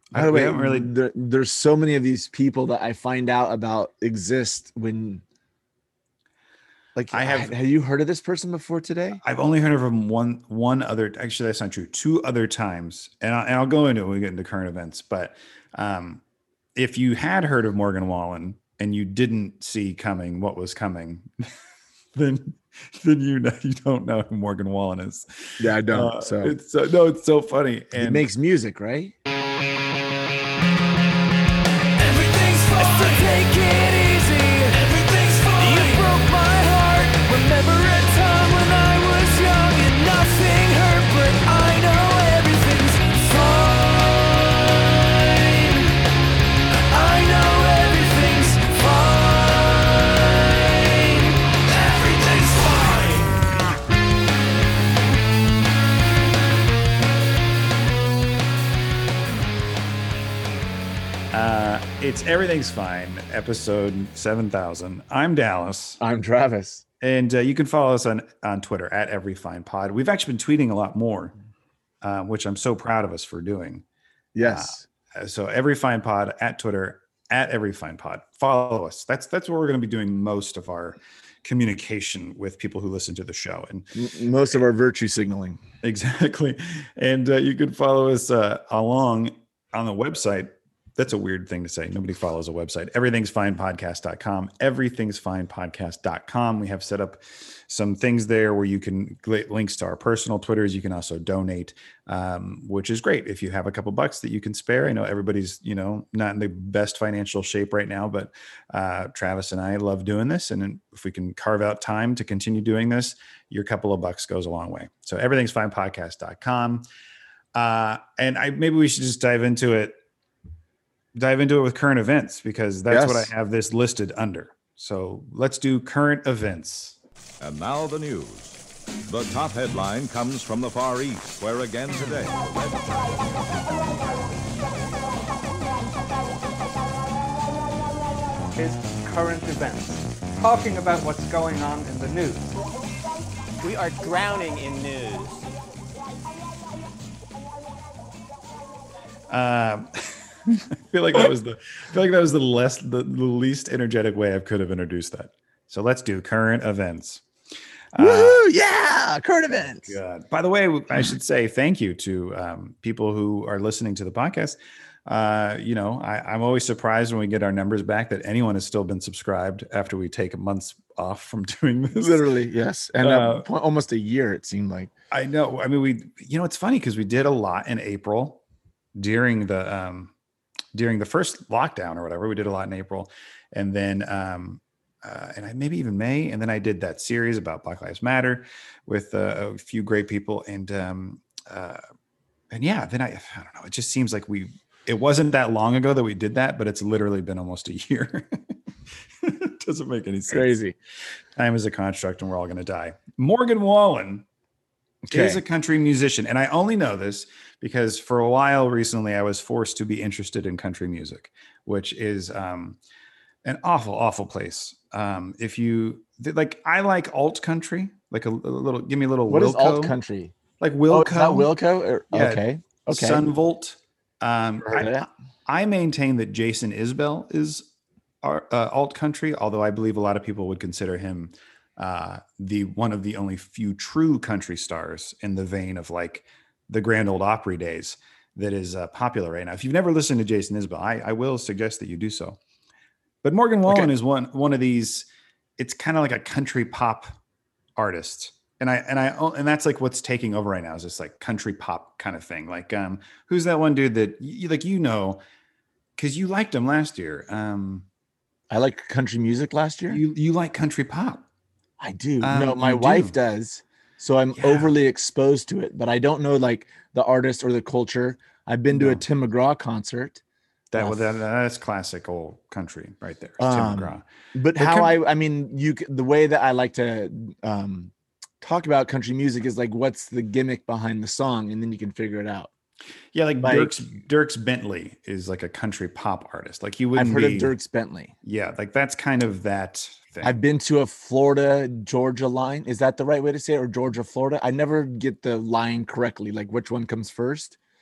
By the We way, haven't really. there's so many of these people that I find out about exist when, like, I have. have you heard of this person before today? I've only heard of him one other. Actually, that's not true. Two other times, and I'll go into it when we get into current events. But um, if you had heard of Morgan Wallen and you didn't see coming what was coming, then you don't know who Morgan Wallen is. Yeah, I don't. So It's no, it's so funny. he And makes music, right? Everything's fine. So take it easy. Everything's fine. You broke my heart. Remember a time when I was young and nothing hurt, but I know everything's fine. I know everything's fine. Everything's fine. it's Everything's Fine, episode 7000. I'm Dallas. I'm Travis. And you can follow us on Twitter at EveryFinePod. We've actually been tweeting a lot more, which I'm so proud of us for doing. Yes. So EveryFinePod at Twitter at EveryFinePod. Follow us. That's where we're going to be doing most of our communication with people who listen to the show, and most of our virtue signaling. Exactly. And you can follow us along on the website. That's a weird thing to say. Nobody follows a website. Everythingsfinepodcast.com. Everythingsfinepodcast.com. We have set up some things there where you can links to our personal Twitters. You can also donate, which is great. If you have a couple bucks that you can spare. I know everybody's, not in the best financial shape right now, but Travis and I love doing this. And if we can carve out time to continue doing this, your couple of bucks goes a long way. So everythingsfinepodcast.com. And maybe we should just dive into it with current events, because that's what I have this listed under. So let's do current events. And now the news. The top headline comes from the Far East, where again today... is current events, talking about what's going on in the news. We are drowning in news. I feel like that was the least energetic way I could have introduced that. So let's do current events. Woo! Yeah, current events. God. By the way, I should say thank you to people who are listening to the podcast. I'm always surprised when we get our numbers back that anyone has still been subscribed after we take months off from doing this. Literally, yes. And almost a year, it seemed like. I know. I mean, it's funny because we did a lot in April during the first lockdown or whatever. We did a lot in April, and then maybe even May, and then I did that series about Black Lives Matter with a few great people, and then I don't know. It just seems like it wasn't that long ago that we did that, but it's literally been almost a year. It doesn't make any sense. Crazy. Time is a construct, and we're all going to die. Morgan Wallen is a country musician, and I only know this because for a while recently I was forced to be interested in country music, which is an awful, awful place. If you like, I like alt country, like a little. Give me a little. What Wilco, is alt country? Like Wilco. Oh, is that Wilco? Yeah. Okay. Sunvolt. I maintain that Jason Isbell is alt country, although I believe a lot of people would consider him one of the only few true country stars in the vein of like the Grand Ole Opry days that is popular right now. If you've never listened to Jason Isbell, I will suggest that you do so. But Morgan Wallen is one of these. It's kind of like a country pop artist. And that's like what's taking over right now is this like country pop kind of thing. Like, who's that one dude that because you liked him last year. I liked country music last year. You like country pop. I do. No, my wife does. So I'm overly exposed to it, but I don't know like the artist or the culture. I've been to a Tim McGraw concert. That's classic old country right there. Tim McGraw. But the way that I like to talk about country music is like, what's the gimmick behind the song, and then you can figure it out. Yeah, like Dierks Bentley is like a country pop artist. Like you wouldn't. I've heard of Dierks Bentley. Yeah, like that's kind of that thing. I've been to a Florida Georgia line. Is that the right way to say it, or Georgia Florida? I never get the line correctly. Like which one comes first?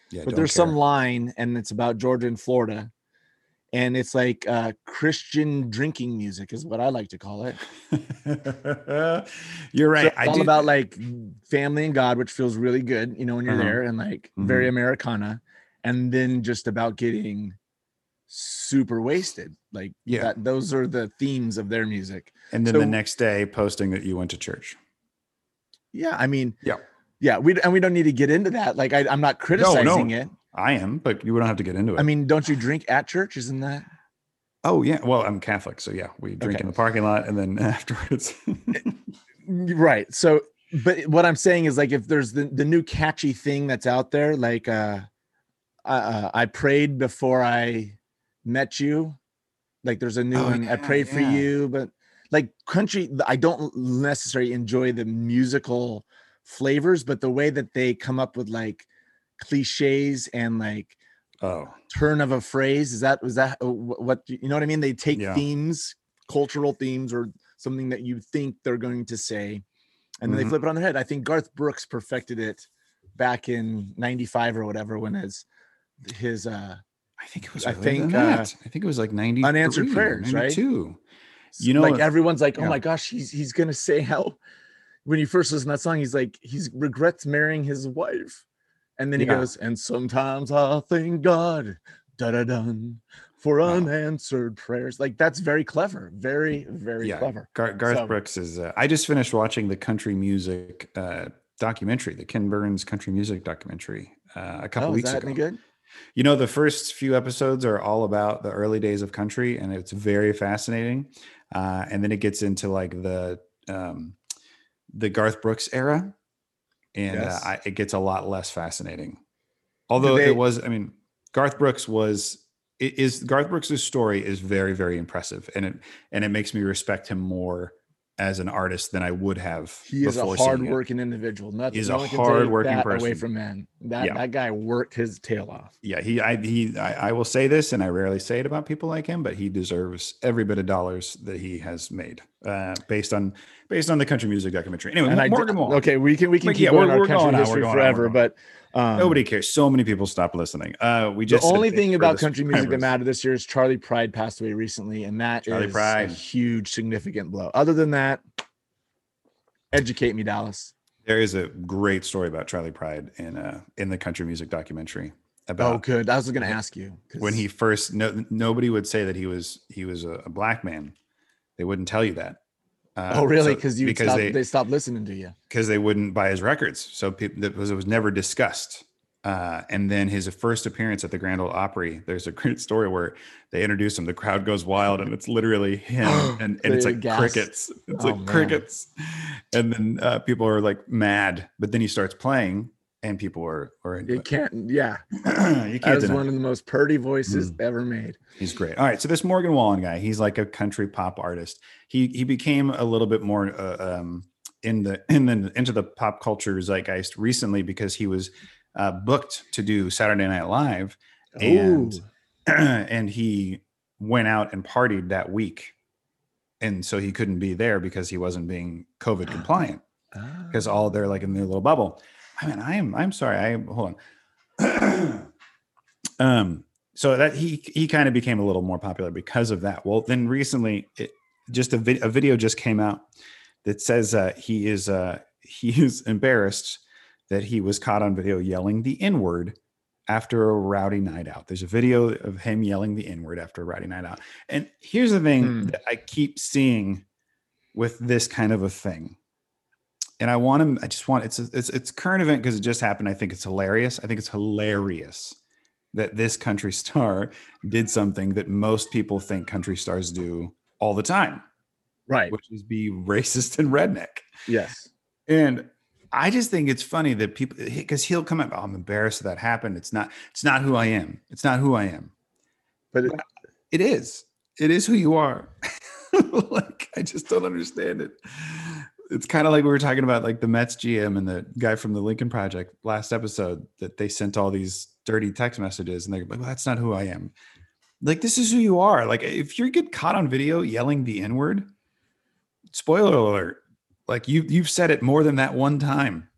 Yeah, but there's some line, and it's about Georgia and Florida, and it's like Christian drinking music is what I like to call it. You're right. So it's all about like family and God, which feels really good, when you're there, and like very Americana, and then just about getting super wasted. Like those are the themes of their music. And then the next day posting that you went to church. Yeah, I mean, yeah, we don't need to get into that. Like I'm not criticizing it. I am, but you don't have to get into it. I mean, don't you drink at church? Isn't that? Oh yeah. Well, I'm Catholic, so yeah, we drink in the parking lot and then afterwards. Right. So, but what I'm saying is like, if there's the new catchy thing that's out there, like I prayed before I met you. Like there's a new one. I prayed for you, but like country, I don't necessarily enjoy the musical flavors, but the way that they come up with like cliches and like turn of a phrase, was that what you know what I mean? They take themes, cultural themes, or something that you think they're going to say, and then they flip it on their head. I think Garth Brooks perfected it back in '95 or whatever, when his I think it was like 90 unanswered prayers, 92. Right? You know, like everyone's like, oh my gosh, he's gonna say how. When you first listen to that song, he's like, he regrets marrying his wife. And then he goes, and sometimes I thank God, da-da-dun, for unanswered prayers. Like, that's very clever. Very, very clever. Garth Brooks is, I just finished watching the country music documentary, the Ken Burns country music documentary a couple weeks ago. Any good? You know, the first few episodes are all about the early days of country, and it's very fascinating. And then it gets into like the Garth Brooks era, and it gets a lot less fascinating. Although Garth Brooks' story is very, very impressive, and it makes me respect him more as an artist than I would have. He is a hard-working individual. He's a hard-working person. Away from man, that guy worked his tail off. Yeah, I will say this, and I rarely say it about people like him, but he deserves every bit of dollars that he has made, based on the country music documentary. Anyway, Morgan Wallen. Okay, we can keep going our country history forever, but nobody cares. So many people stopped listening. The only thing about country music that mattered this year is Charlie Pride passed away recently, and that is a huge, significant blow. Other than that, educate me, Dallas. There is a great story about Charlie Pride in the country music documentary. Good. I was going to ask you when he first. Nobody would say that he was a black man. They wouldn't tell you that. Really? Because they stopped listening to you. Because they wouldn't buy his records. So it was never discussed. And then his first appearance at the Grand Ole Opry, there's a great story where they introduce him. The crowd goes wild, and it's literally him, and it's like crickets. It's like crickets. And then people are like mad. But then he starts playing, and people are you can't. Yeah, you can't. That is one of the most purty voices ever made. He's great. All right, so this Morgan Wallen guy, he's like a country pop artist. He became a little bit more into the pop culture zeitgeist recently because he was booked to do Saturday Night Live, and he went out and partied that week, and so he couldn't be there because he wasn't being COVID compliant because they're like in their little bubble. I mean, I'm sorry. Hold on. So that he kind of became a little more popular because of that. Well, then recently, a video just came out that says he is embarrassed that he was caught on video yelling the N-word after a rowdy night out. There's a video of him yelling the N-word after a rowdy night out. And here's the thing that I keep seeing with this kind of a thing. And it's a current event because it just happened. I think it's hilarious. I think it's hilarious that this country star did something that most people think country stars do all the time. Right. Which is be racist and redneck. Yes. And I just think it's funny that people, because he'll come up, I'm embarrassed that happened. It's not who I am. It's not who I am. But it is. It is who you are. Like, I just don't understand it. It's kind of like we were talking about like the Mets GM and the guy from the Lincoln Project last episode that they sent all these dirty text messages and they're like, well, that's not who I am. Like, this is who you are. Like, if you get caught on video yelling the N-word, spoiler alert, like you've said it more than that one time.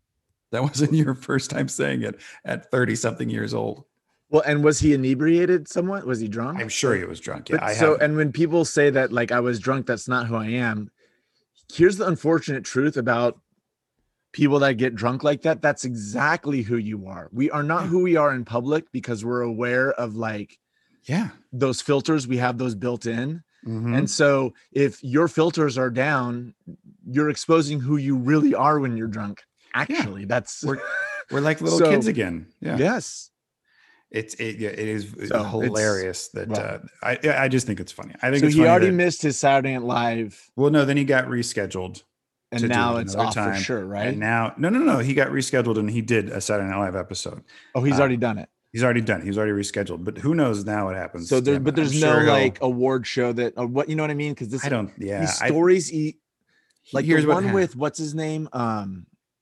That wasn't your first time saying it at 30 something years old. Well, and was he inebriated somewhat? Was he drunk? I'm sure he was drunk. Yeah, But I so, have. and when people say that like I was drunk, that's not who I am. Here's the unfortunate truth about people that get drunk like that. That's exactly who you are. We are not who we are in public because we're aware of like Yeah. those filters. We have those built in. Mhm. And so if your filters are down, you're exposing who you really are when you're drunk. Actually, that's We're like little So- kids again. Yeah. yes. It is So hilarious that well. I just think it's funny. I think So it's he funny already that- missed his Saturday Night Live, well, no, then he got rescheduled. and to do now it it's another off for time. sure, right? And now, no, he got rescheduled and he did a Saturday Night Live episode. Oh, he's already done it. He's already done. He's already rescheduled, but who knows now what happens? So to him. but there's I'm no sure he'll- like award show that or what you know what I mean? Because this I don't. Yeah, these stories like here's the what one happened. with what's his name? Oh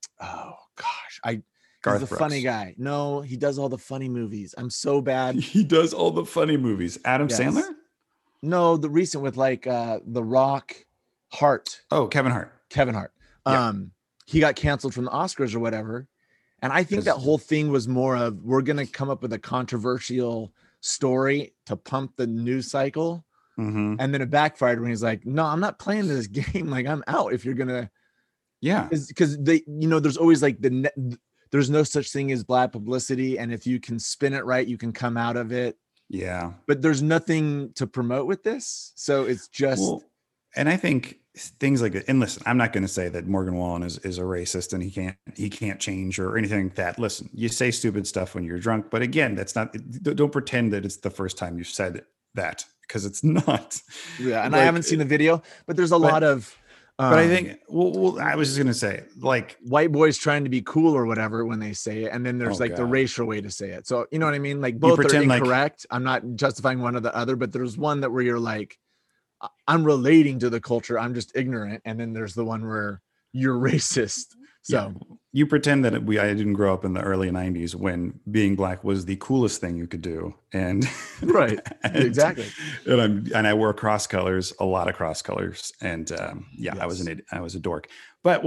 gosh, he's Garth the Brooks. funny guy. No, he does all the funny movies. I'm so bad. He does all the funny movies. Adam Yes. Sandler. No, the recent with like The Rock, Hart, Oh, Kevin Hart. Kevin Hart. Yeah. He got canceled from the Oscars or whatever. And I think that whole thing was more of we're gonna come up with a controversial story to pump the news cycle. Mm-hmm. And then it backfired when he's like, no, I'm not playing this game. Like, I'm out if you're gonna Yeah. because they, there's always like there's no such thing as bad publicity. And if you can spin it right, you can come out of it. Yeah. But there's nothing to promote with this. So it's just Well, and I think things like that. And listen, I'm not going to say that Morgan Wallen is a racist and he can't change or anything like that. Listen, you say stupid stuff when you're drunk, but again, that's not. Don't pretend that it's the first time you've said that because it's not. yeah. And Like, I haven't seen the video, but there's a lot of But I think, well, I was just going to say, like, white boys trying to be cool or whatever when they say it, and then there's Oh, like the God. racial way to say it. So you know what I mean? Like both are pretend like- incorrect. I'm not justifying one or the other, but there's one that where you're like, I'm relating to the culture. I'm just ignorant, and then there's the one where you're racist. So you pretend that I didn't grow up in the early 90s when being black was the coolest thing you could do. And right, and- exactly. And I wore cross colors, a lot of cross colors. And I was I was a dork. But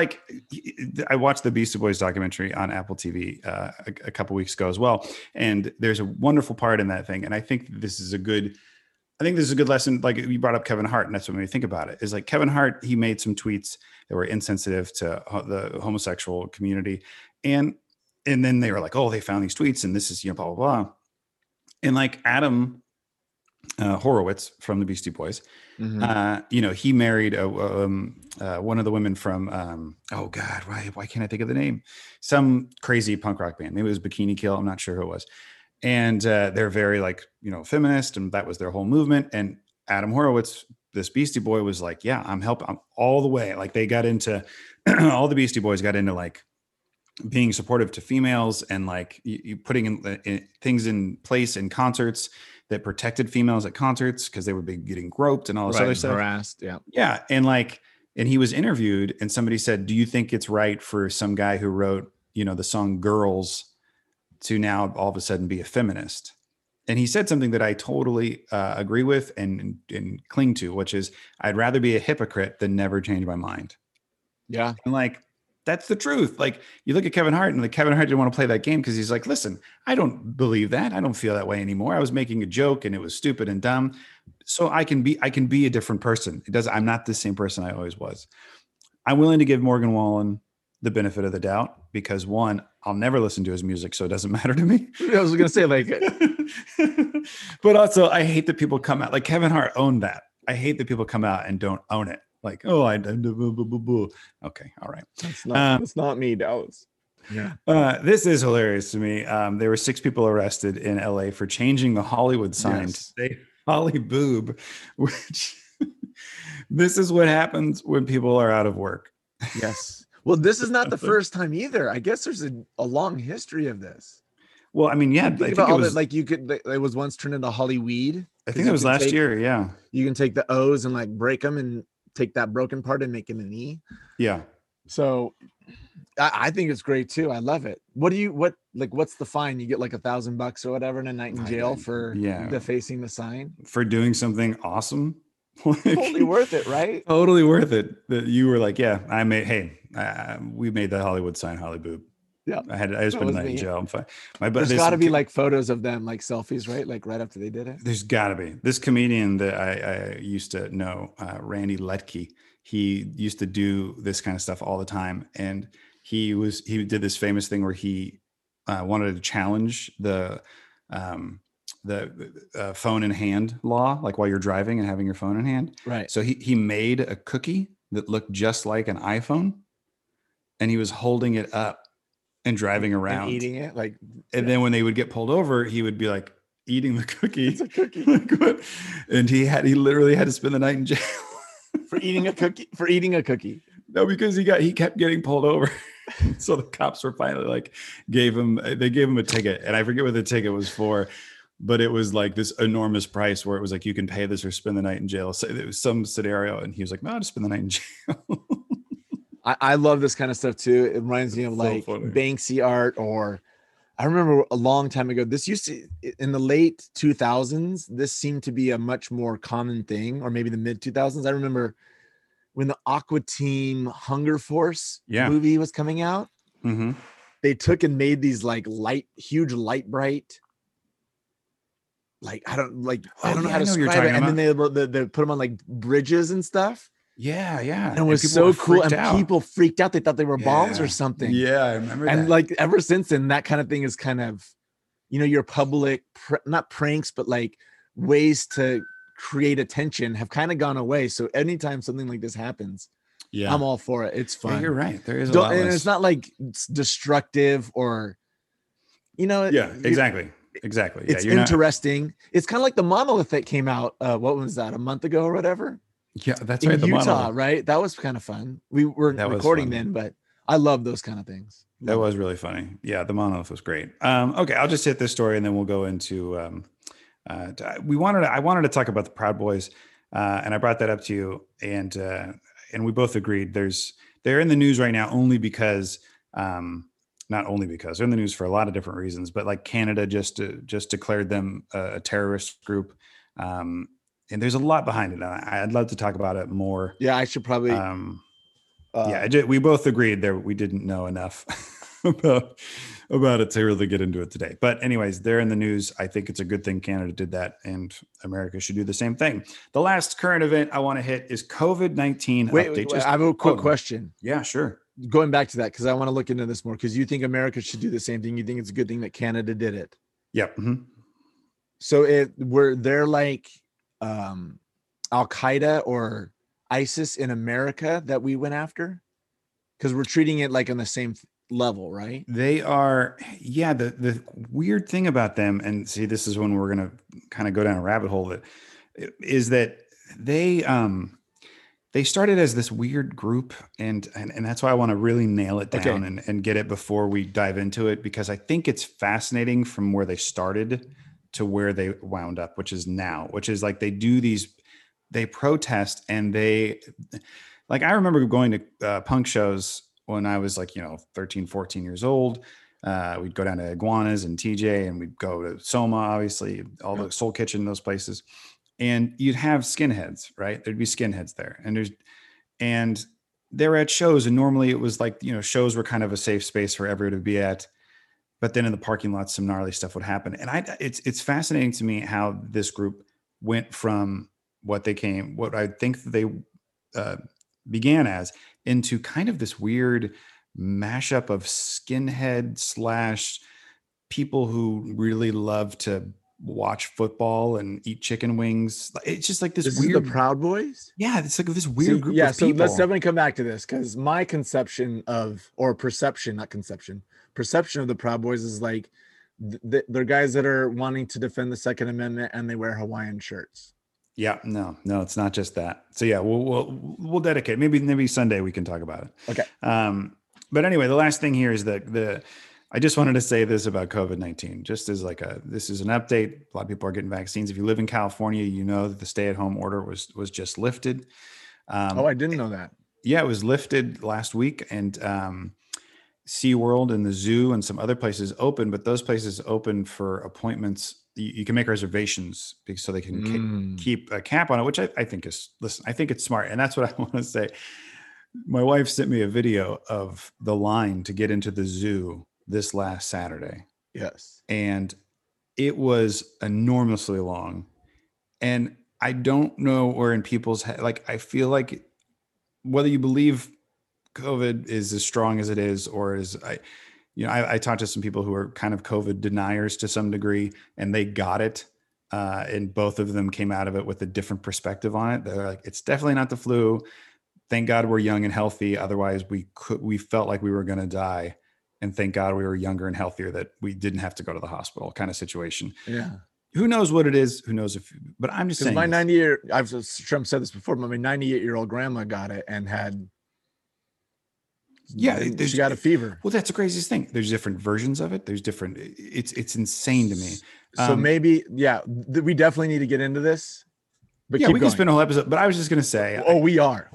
I watched the Beastie Boys documentary on Apple TV a couple weeks ago as well. And there's a wonderful part in that thing. And I think this is a good lesson. Like you brought up Kevin Hart, and that's what made me think about it. Is like Kevin Hart, he made some tweets that were insensitive to the homosexual community, and then they were like, oh, they found these tweets, and this is blah blah blah. And like Adam Horowitz from the Beastie Boys, he married one of the women from oh God, why can't I think of the name? Some crazy punk rock band. Maybe it was Bikini Kill. I'm not sure who it was. And they're very feminist, and that was their whole movement. And Adam Horowitz, this Beastie Boy, was like, yeah, I'm all the way. Like they got into all the Beastie Boys got into like being supportive to females and like you putting in things in place in concerts that protected females at concerts because they would be getting groped and all this other stuff. Harassed, yeah. Yeah. And he was interviewed and somebody said, do you think it's right for some guy who wrote, the song Girls to now all of a sudden be a feminist? And he said something that I totally agree with and cling to, which is I'd rather be a hypocrite than never change my mind. Yeah. And like, that's the truth. Like you look at Kevin Hart and Kevin Hart didn't want to play that game because he's like, listen, I don't believe that. I don't feel that way anymore. I was making a joke and it was stupid and dumb. So I can be a different person. I'm not the same person I always was. I'm willing to give Morgan Wallen the benefit of the doubt because one, I'll never listen to his music, so it doesn't matter to me. I was gonna say but also I hate that people come out like Kevin Hart owned that. I hate that people come out and don't own it. Like, oh, okay, all right. that's not me, Dallas. Yeah. This is hilarious to me. There were 6 people arrested in LA for changing the Hollywood sign to say Holly Boob, which this is what happens when people are out of work. Yes. Well, this is not the first time either. I guess there's a long history of this. Well, I mean, yeah, I Think think about it all was, that, like it was once turned into Hollyweed. I think it was last year. Yeah. You can take the O's and like break them and take that broken part and make it an E. Yeah. So I think it's great too. I love it. What's the fine? You get like $1,000 or whatever and a night in jail for defacing the sign. For doing something awesome. Like, Totally worth it, right? totally worth it. That you were like, yeah, we made the Hollywood sign, Holly Boob. Yeah. I just That been was night in me. jail. I'm fine. There's got to be like photos of them, like selfies, right? Like right after they did it. There's got to be. This comedian that I used to know, Randy Letke, he used to do this kind of stuff all the time. And he did this famous thing where he wanted to challenge the phone in hand law, like while you're driving and having your phone in hand. Right. So he made a cookie that looked just like an iPhone, and he was holding it up and driving around and eating it, like. And then when they would get pulled over, he would be like eating the cookie. It's a cookie. Like, what? And he literally had to spend the night in jail for eating a cookie. For eating a cookie. No, because he kept getting pulled over. So the cops were finally like gave him a ticket, and I forget what the ticket was for, but it was like this enormous price where it was like, you can pay this or spend the night in jail. So it was some scenario, and he was like, no, I'll just spend the night in jail. I love this kind of stuff too. It reminds me of like Banksy art, or I remember a long time ago, this used to, in the late 2000s, this seemed to be a much more common thing, or maybe the mid 2000s. I remember when the Aqua Team Hunger Force movie was coming out, they took and made these like huge light bright, like, I don't know how to describe it. And then they put them on like bridges and stuff. Yeah. And it was so cool. And people freaked out. They thought they were bombs or something. Yeah, I remember that. And like ever since then, that kind of thing is kind of, your public, not pranks, but like ways to create attention have kind of gone away. So anytime something like this happens, I'm all for it. It's fun. Yeah, you're right. There is a lot and it's not like it's destructive or, Yeah, exactly. Exactly. It's interesting. It's kind of like the monolith that came out. What was that? A month ago or whatever? Yeah, that's in right. The Utah, monolith. right? That was kind of fun. We weren't recording then, but I love those kind of things. That was really funny. Yeah, the monolith was great. Okay, I'll just hit this story and then we'll go into. I wanted to talk about the Proud Boys, and I brought that up to you, and we both agreed they're in the news right now only because. Not only because they're in the news for a lot of different reasons, but like Canada just declared them a terrorist group. And there's a lot behind it. I'd love to talk about it more. Yeah, I should probably. We both agreed that we didn't know enough about it to really get into it today. But anyways, they're in the news. I think it's a good thing Canada did that, and America should do the same thing. The last current event I want to hit is COVID-19 update. Wait, I have a quick question. Yeah, sure. Going back to that, because I want to look into this more, because you think America should do the same thing. You think it's a good thing that Canada did it. Yep. Mm-hmm. So they're like Al-Qaeda or ISIS in America that we went after, because we're treating it like on the same level, right? They are. Yeah. The weird thing about them, and see, this is when we're going to kind of go down a rabbit hole, is that they started as this weird group, and that's why I want to really nail it down and get it before we dive into it, because I think it's fascinating from where they started to where they wound up, which is now, which is like they protest, and I remember going to punk shows when I was like, 13, 14 years old. We'd go down to Iguanas and TJ, and we'd go to Soma, obviously, all the Soul Kitchen, those places. And you'd have skinheads, right? There'd be skinheads there. And they were at shows, and normally it was like, shows were kind of a safe space for everyone to be at. But then in the parking lot, some gnarly stuff would happen. And it's fascinating to me how this group went from what I think they began as, into kind of this weird mashup of skinhead / people who really love to watch football and eat chicken wings. It's just like this weird. Is the Proud Boys? Yeah, it's like this weird group of so people. let's definitely come back to this, because my perception of the Proud Boys is like they're guys that are wanting to defend the Second Amendment, and they wear Hawaiian shirts. Yeah, no, it's not just that. So yeah, we'll dedicate. Maybe Sunday we can talk about it. Okay. But anyway, the last thing here is that I just wanted to say this about COVID-19, just as this is an update. A lot of people are getting vaccines. If you live in California, you know that the stay-at-home order was just lifted. I didn't know that. Yeah, it was lifted last week, and SeaWorld and the zoo and some other places open, but those places open for appointments you can make reservations so they can keep a cap on it, which I think is, listen, I think it's smart. And that's what I want to say. My wife sent me a video of the line to get into the zoo this last Saturday. Yes. And it was enormously long. And I don't know where in people's head, like, I feel like whether you believe COVID is as strong as it is, or I talked to some people who are kind of COVID deniers to some degree, and they got it. And both of them came out of it with a different perspective on it. They're like, it's definitely not the flu. Thank God we're young and healthy. Otherwise we felt like we were going to die. And thank God we were younger and healthier that we didn't have to go to the hospital kind of situation. Yeah. Who knows what it is? Who knows but I'm just saying. My Trump said this before, but my 98-year-old grandma got it and had, she got a fever. Well, that's the craziest thing. There's different versions of it. There's different, it's insane to me. So maybe, we definitely need to get into this. But yeah, we can spend a whole episode, but I was just going to say, we are.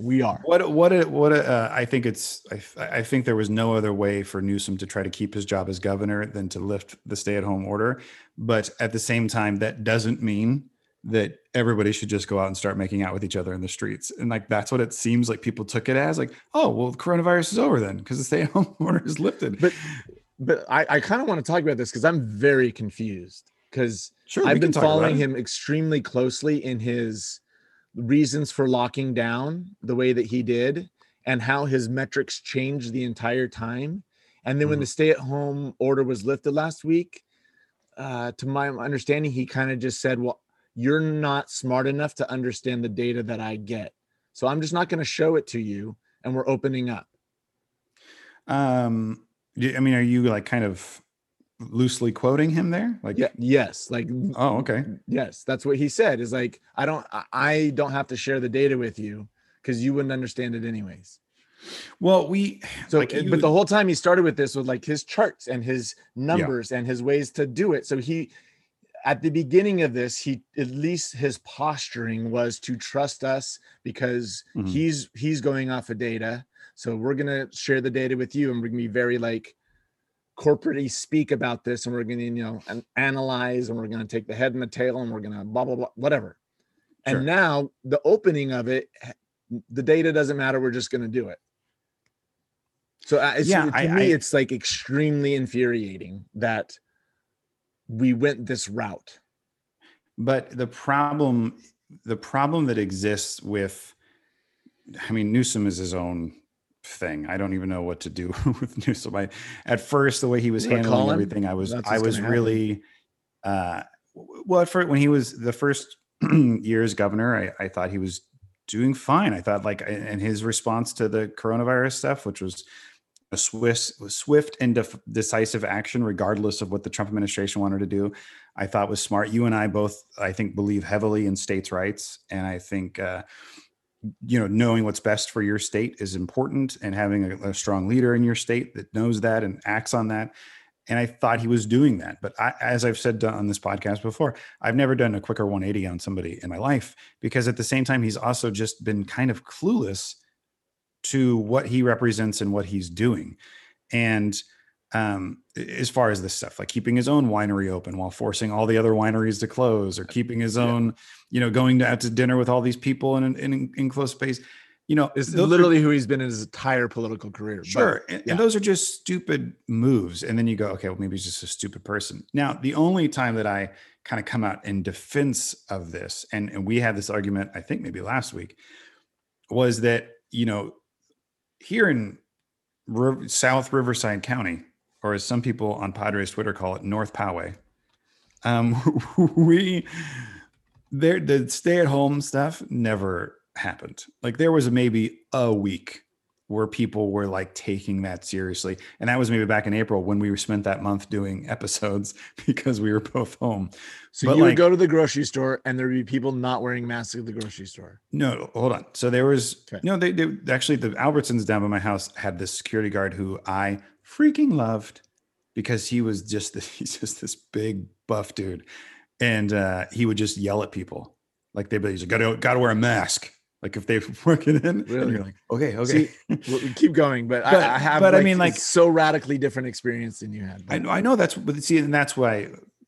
I think there was no other way for Newsom to try to keep his job as governor than to lift the stay-at-home order. But at the same time, that doesn't mean that everybody should just go out and start making out with each other in the streets. And like, that's what it seems like people took it as, like, oh, well, the coronavirus is over then because the stay-at-home order is lifted. But I kind of want to talk about this because I'm very confused. Because I've been following him extremely closely in his reasons for locking down the way that he did and how his metrics changed the entire time. And then when the stay-at-home order was lifted last week, to my understanding, he kind of just said, well, you're not smart enough to understand the data that I get. So I'm just not going to show it to you. And we're opening up. I mean, are you like kind of loosely quoting him there? Like, yes. Like, oh, okay. Yes. That's what he said, is like, I don't have to share the data with you because you wouldn't understand it anyways. Well, but the whole time he started with this with like his charts and his numbers and his ways to do it. So at the beginning of this, at least his posturing was to trust us because he's going off of data. So we're going to share the data with you and we're going to be very like corporate-y speak about this. And we're going to, analyze, and we're going to take the head and the tail and we're going to blah, blah, blah, whatever. Sure. And now the opening of it, the data doesn't matter. We're just going to do it. So to me, it's like extremely infuriating that we went this route. But the problem that exists with, Newsom is his own thing. I don't even know what to do with Newsom. At first, the way he was handling everything, I was really, when he was the first year as governor, I thought he was doing fine. I thought and his response to the coronavirus stuff, which was a swift and decisive action, regardless of what the Trump administration wanted to do, I thought was smart. You and I both, I think, believe heavily in states' rights. And I think, knowing what's best for your state is important, and having a strong leader in your state that knows that and acts on that. And I thought he was doing that. But as I've said on this podcast before, I've never done a quicker 180 on somebody in my life, because at the same time, he's also just been kind of clueless to what he represents and what he's doing. And as far as this stuff, like keeping his own winery open while forcing all the other wineries to close, or keeping his own, going out to dinner with all these people in an enclosed space, it's literally who he's been in his entire political career. Sure. And those are just stupid moves. And then you go, okay, well, maybe he's just a stupid person. Now, the only time that I kind of come out in defense of this, and we had this argument, I think maybe last week, was that, here in South Riverside County, or as some people on Padres Twitter call it, North Poway, the stay-at-home stuff never happened. Like, there was maybe a week where people were like taking that seriously, and that was maybe back in April when we spent that month doing episodes because we were both home. So you would go to the grocery store and there would be people not wearing masks at the grocery store. No, hold on. So there was they actually, the Albertsons down by my house had this security guard who I freaking loved, because he's just this big buff dude, and he would just yell at people like he's like, gotta wear a mask. Like if they work it in, really? And you're like, okay. See, we keep going, but I have, so radically different experience than you had. I know that's, but see, and that's why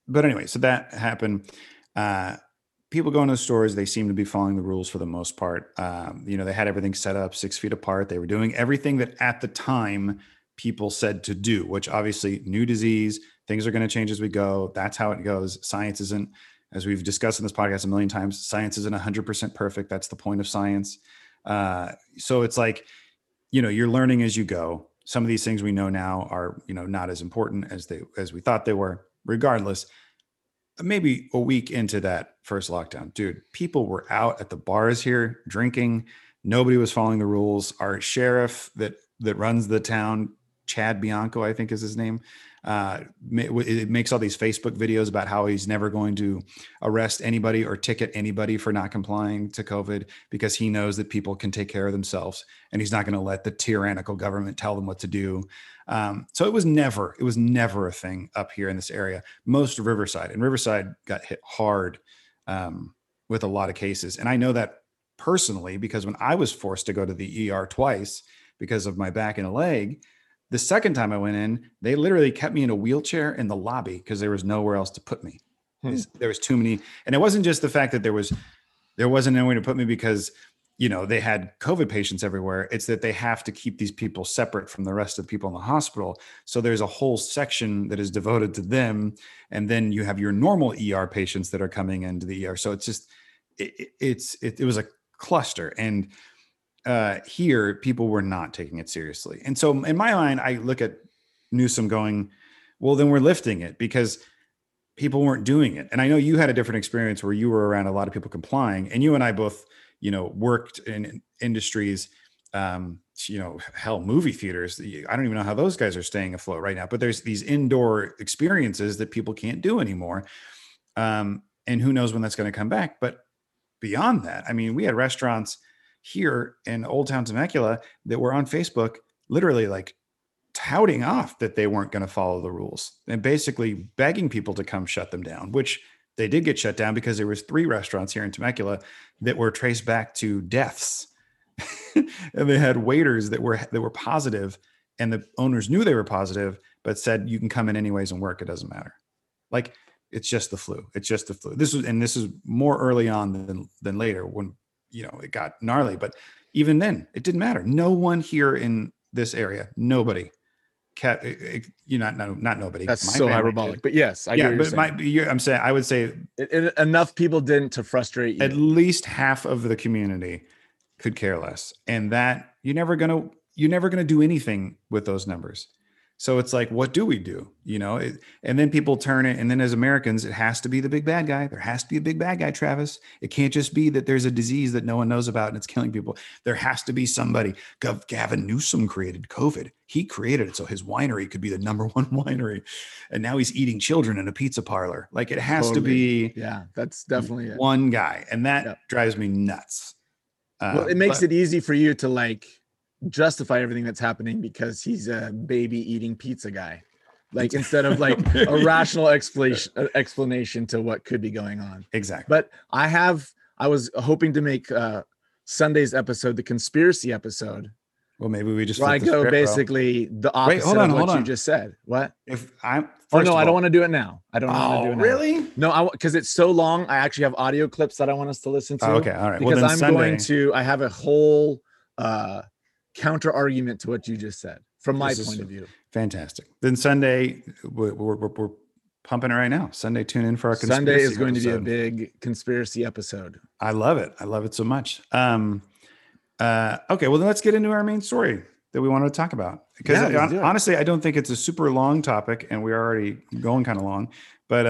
but anyway, so that happened. People going to the stores, they seem to be following the rules for the most part. They had everything set up 6 feet apart. They were doing everything that at the time people said to do, which obviously new disease, things are going to change as we go. That's how it goes. Science isn't, as we've discussed in this podcast a million times, science isn't 100% perfect. That's the point of science. So it's like, you're learning as you go. Some of these things we know now are, not as important as we thought they were. Regardless, maybe a week into that first lockdown, dude, people were out at the bars here drinking. Nobody was following the rules. Our sheriff that runs the town, Chad Bianco, I think is his name. It makes all these Facebook videos about how he's never going to arrest anybody or ticket anybody for not complying to COVID because he knows that people can take care of themselves and he's not going to let the tyrannical government tell them what to do. So it was never a thing up here in this area. Most of Riverside got hit hard with a lot of cases. And I know that personally because when I was forced to go to the ER twice because of my back and a leg, the second time I went in, they literally kept me in a wheelchair in the lobby because there was nowhere else to put me. There was too many. And it wasn't just the fact that there wasn't anywhere to put me because, they had COVID patients everywhere. It's that they have to keep these people separate from the rest of the people in the hospital. So there's a whole section that is devoted to them. And then you have your normal ER patients that are coming into the ER. So it's just, it was a cluster. And here, people were not taking it seriously. And so in my mind, I look at Newsom going, well, then we're lifting it because people weren't doing it. And I know you had a different experience where you were around a lot of people complying, and you and I both, worked in industries, movie theaters. I don't even know how those guys are staying afloat right now, but there's these indoor experiences that people can't do anymore. And who knows when that's going to come back. But beyond that, I mean, we had restaurants here in Old Town Temecula that were on Facebook, literally like touting off that they weren't going to follow the rules and basically begging people to come shut them down, which they did get shut down because there was 3 restaurants here in Temecula that were traced back to deaths. And they had waiters that were positive, and the owners knew they were positive, but said, you can come in anyways and work. It doesn't matter. Like, it's just the flu. It's just the flu. This is more early on than later when, it got gnarly, but even then it didn't matter. No one here in this area, nobody kept, not nobody. That's so hyperbolic, but yes, I get what I'm saying, I would say enough people didn't to frustrate you. At least half of the community could care less. And that you're never going to do anything with those numbers. So it's like, what do we do? And then people turn it. And then as Americans, it has to be the big bad guy. There has to be a big bad guy, Travis. It can't just be that there's a disease that no one knows about and it's killing people. There has to be somebody. Gavin Newsom created COVID. He created it so his winery could be the #1 winery. And now he's eating children in a pizza parlor. Like, it has to be. Yeah, that's definitely it. One guy. And that drives me nuts. Well, it makes it easy for you to justify everything that's happening because he's a baby eating pizza guy, instead of a rational explanation to what could be going on. Exactly. But I was hoping to make Sunday's episode the conspiracy episode. Well, maybe we just I go basically the opposite of what you just said. What? I don't want to do it now. I don't want to do it now. Really? No, because it's so long. I actually have audio clips that I want us to listen to. Oh, okay, all right. Because I have a whole counter argument to what you just said from my point of view. Fantastic. Then Sunday, we're pumping it right now. Sunday, tune in for our conspiracy Sunday is going episode. to be a big conspiracy episode. I love it. I love it so much. Okay, well then let's get into our main story that we wanted to talk about. Because honestly, I don't think it's a super long topic, and we're already going kind of long. But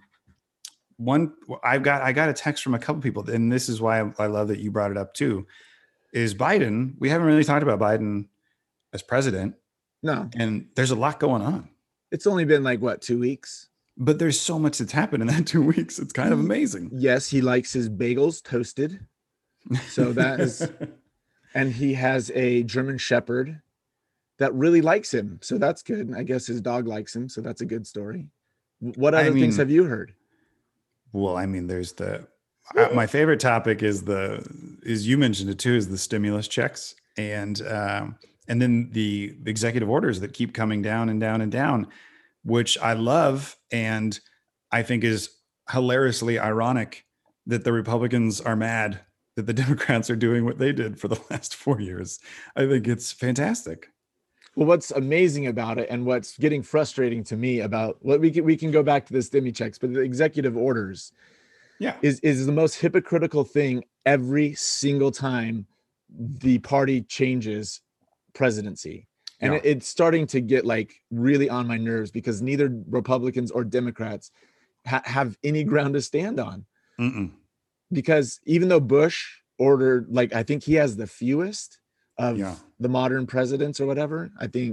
I got a text from a couple people, and this is why I love that you brought it up too. Is Biden? We haven't really talked about Biden as president. No, and there's a lot going on. It's only been 2 weeks, but there's so much that's happened in that 2 weeks. It's kind of amazing. Yes, he likes his bagels toasted, so that is. And he has a German Shepherd that really likes him. So that's good. I guess his dog likes him. So that's a good story. What other things have you heard? Well, I mean, there's my favorite topic is you mentioned it too, is the stimulus checks. And then the executive orders that keep coming down and down and down, which I love. And I think is hilariously ironic that the Republicans are mad that the Democrats are doing what they did for the last 4 years. I think it's fantastic. Well, what's amazing about it and what's getting frustrating to me about what we can go back to the stimmy checks, but the executive orders is the most hypocritical thing every single time the party changes presidency. And it's starting to get like really on my nerves because neither Republicans or Democrats have any ground to stand on. Because even though Bush ordered, like, I think he has the fewest of the modern presidents or whatever.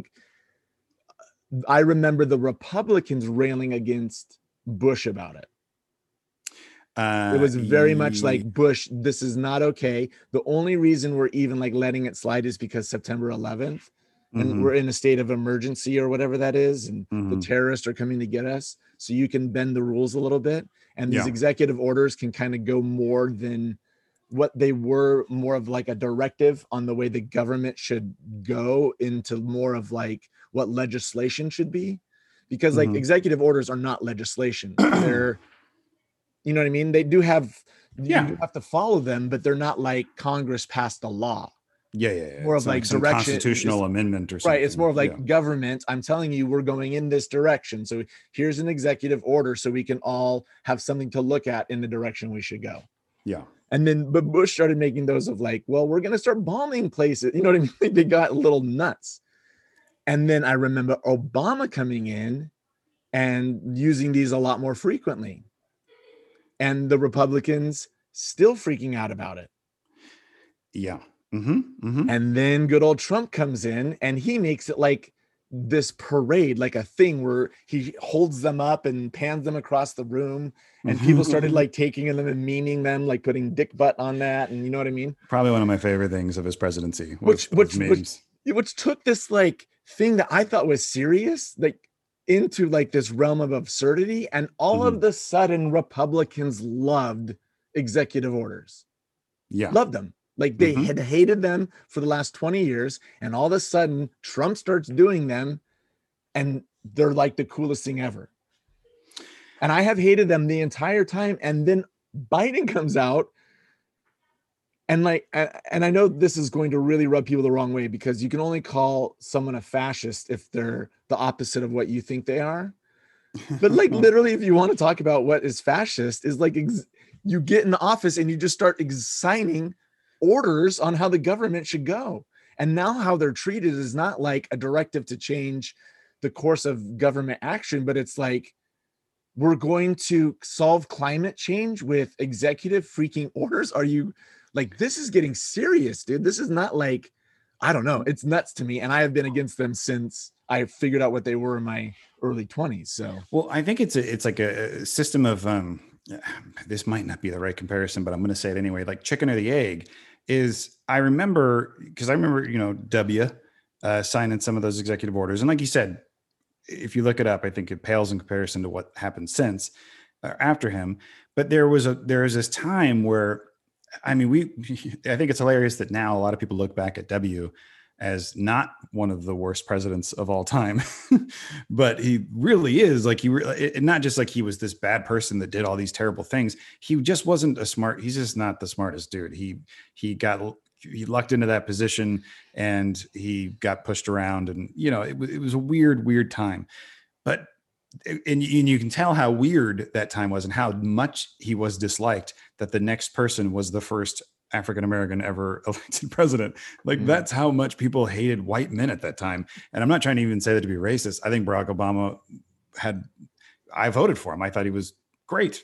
I remember the Republicans railing against Bush about it. It was very much like, Bush, this is not okay. The only reason we're even like letting it slide is because September 11th and we're in a state of emergency or whatever that is. And the terrorists are coming to get us. So you can bend the rules a little bit. And these executive orders can kind of go more than what they were, more of like a directive on the way the government should go, into more of like what legislation should be. Because like executive orders are not legislation. They're, you know what I mean? They do have, you have to follow them, but they're not like Congress passed a law. More of like some direction, constitutional amendment or something. Right. It's more of like government. I'm telling you, we're going in this direction. So here's an executive order so we can all have something to look at in the direction we should go. And then, but Bush started making those of like, well, we're going to start bombing places. You know what I mean? They got a little nuts. And then I remember Obama coming in and using these a lot more frequently. And the Republicans still freaking out about it. And then good old Trump comes in and he makes it like this parade, like a thing where he holds them up and pans them across the room, and people started like taking them and meaning them, like putting dick butt on that. And you know what I mean? Probably one of my favorite things of his presidency, which took this like thing that I thought was serious, like into like this realm of absurdity. And all of the sudden Republicans loved executive orders. Loved them. Like they had hated them for the last 20 years. And all of a sudden Trump starts doing them and they're like the coolest thing ever. And I have hated them the entire time. And then Biden comes out and like, and I know this is going to really rub people the wrong way, because you can only call someone a fascist if they're the opposite of what you think they are. But like literally, if you want to talk about what is fascist, is like you get in the office and you just start signing orders on how the government should go. And now how they're treated is not like a directive to change the course of government action, but it's like, we're going to solve climate change with executive freaking orders. Are you like, this is getting serious, dude. This is not like, I don't know. It's nuts to me. And I have been against them since I figured out what they were in my early 20s. So, well, I think it's like a system of, this might not be the right comparison, but I'm going to say it anyway. Like chicken or the egg is, I remember, W signing some of those executive orders. And like you said, if you look it up, I think it pales in comparison to what happened since after him. But there is this time where, I mean, I think it's hilarious that now a lot of people look back at W as not one of the worst presidents of all time, but he really is. Like not just like he was this bad person that did all these terrible things. He just wasn't he's just not the smartest dude. He lucked into that position and he got pushed around, and it was a weird time. But and you can tell how weird that time was and how much he was disliked, that the next person was the first African-American ever elected president. Like that's how much people hated white men at that time. And I'm not trying to even say that to be racist. I think Barack Obama I voted for him. I thought he was great.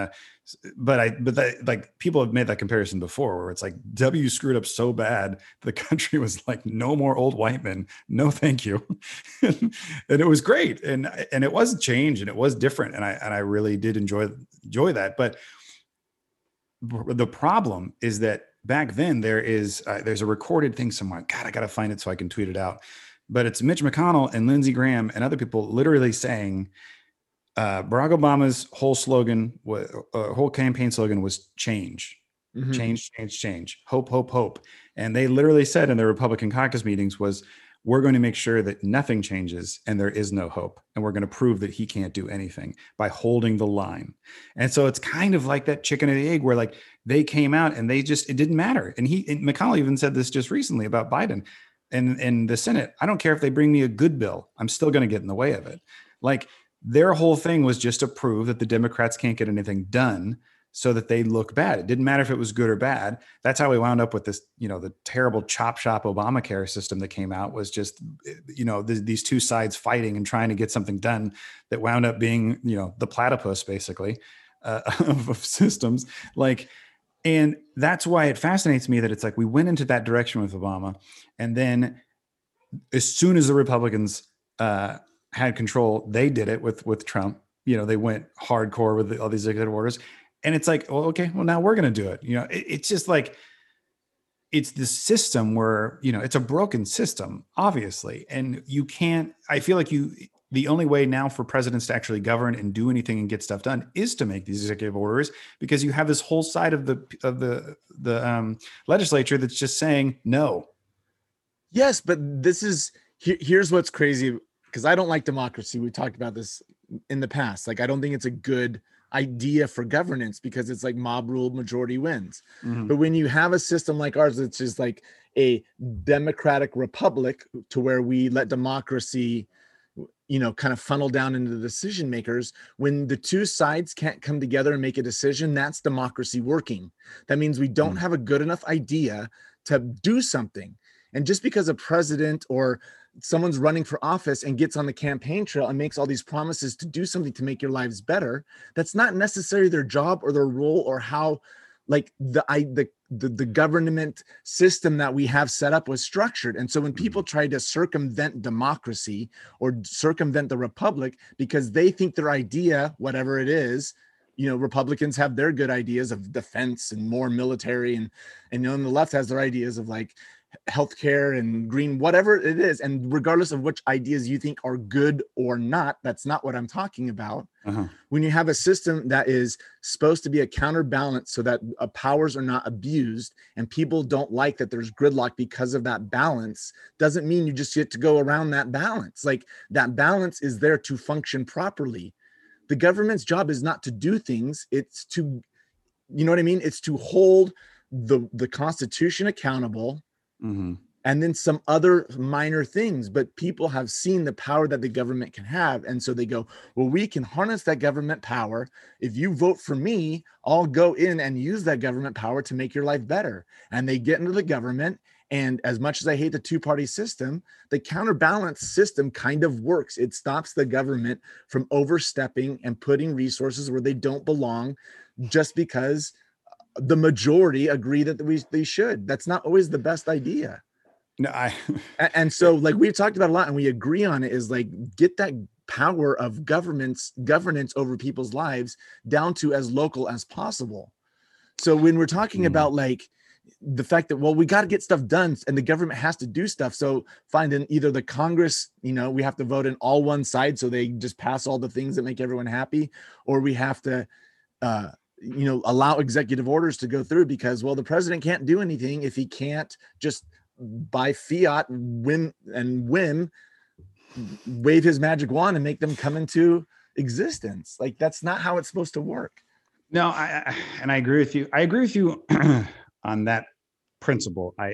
But people have made that comparison before, where it's like W screwed up so bad, the country was like, no more old white men. No, thank you. And it was great. And it was change and it was different. And I really did enjoy that. But the problem is that back then there's a recorded thing somewhere. God, I got to find it so I can tweet it out. But it's Mitch McConnell and Lindsey Graham and other people literally saying, Barack Obama's whole whole campaign slogan was change, change, hope, hope, hope. And they literally said in their Republican caucus meetings was, we're going to make sure that nothing changes and there is no hope. And we're going to prove that he can't do anything by holding the line. And so it's kind of like that chicken and the egg where like they came out and it didn't matter. And McConnell even said this just recently about Biden and the Senate. I don't care if they bring me a good bill. I'm still going to get in the way of it. Like their whole thing was just to prove that the Democrats can't get anything done so that they look bad. It didn't matter if it was good or bad. That's how we wound up with this, the terrible chop shop Obamacare system that came out was just, these two sides fighting and trying to get something done that wound up being, the platypus basically of systems. And that's why it fascinates me that it's like we went into that direction with Obama. And then as soon as the Republicans had control, they did it with Trump. They went hardcore with all these executive orders. And it's like, well, okay, well, now we're going to do it. It's just like, it's the system where, it's a broken system, obviously. And I feel like the only way now for presidents to actually govern and do anything and get stuff done is to make these executive orders, because you have this whole side of the legislature that's just saying no. Yes, but here's what's crazy, because I don't like democracy. We talked about this in the past. Like, I don't think it's a good idea for governance because it's like mob rule, majority wins. Mm-hmm. But when you have a system like ours, it's just like a democratic republic to where we let democracy, kind of funnel down into the decision makers. When the two sides can't come together and make a decision, that's democracy working. That means we don't have a good enough idea to do something. And just because a president or someone's running for office and gets on the campaign trail and makes all these promises to do something to make your lives better, that's not necessarily their job or their role or how like the government system that we have set up was structured. And so when people try to circumvent democracy or circumvent the republic because they think their idea, whatever it is, Republicans have their good ideas of defense and more military, and on the left has their ideas of like healthcare and green, whatever it is. And regardless of which ideas you think are good or not, that's not what I'm talking about. Uh-huh. When you have a system that is supposed to be a counterbalance so that powers are not abused and people don't like that there's gridlock because of that balance, doesn't mean you just get to go around that balance. Like that balance is there to function properly. The government's job is not to do things. It's to, It's to hold the Constitution accountable. Mm-hmm. And then some other minor things, but people have seen the power that the government can have. And so they go, well, we can harness that government power. If you vote for me, I'll go in and use that government power to make your life better. And they get into the government. And as much as I hate the two-party system, the counterbalance system kind of works. It stops the government from overstepping and putting resources where they don't belong just because the majority agree that they should. That's not always the best idea. No, and so like we've talked about a lot and we agree on it is like get that power of governance over people's lives down to as local as possible. So when we're talking about like the fact that, well, we got to get stuff done and the government has to do stuff. So find in either the Congress, we have to vote in all one side. So they just pass all the things that make everyone happy, or we have to, allow executive orders to go through because, well, the president can't do anything if he can't just by fiat whim wave his magic wand and make them come into existence. Like that's not how it's supposed to work. No, I agree with you. I agree with you on that principle. I